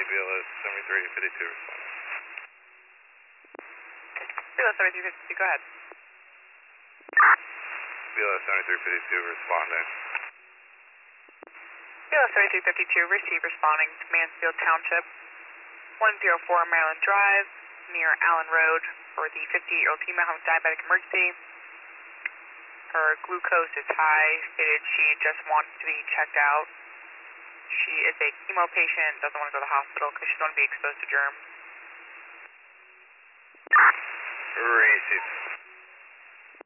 BLS 7352 responding. BLS 7352, go ahead. BLS 7352 responding. BLS 7352, receive responding to Mansfield Township, 104 Maryland Drive, near Allen Road, for the 58-year-old female having diabetic emergency. Her glucose is high, stated she just wants to be checked out. She is a chemo patient, doesn't want to go to the hospital because she's going to be exposed to germs. Receive.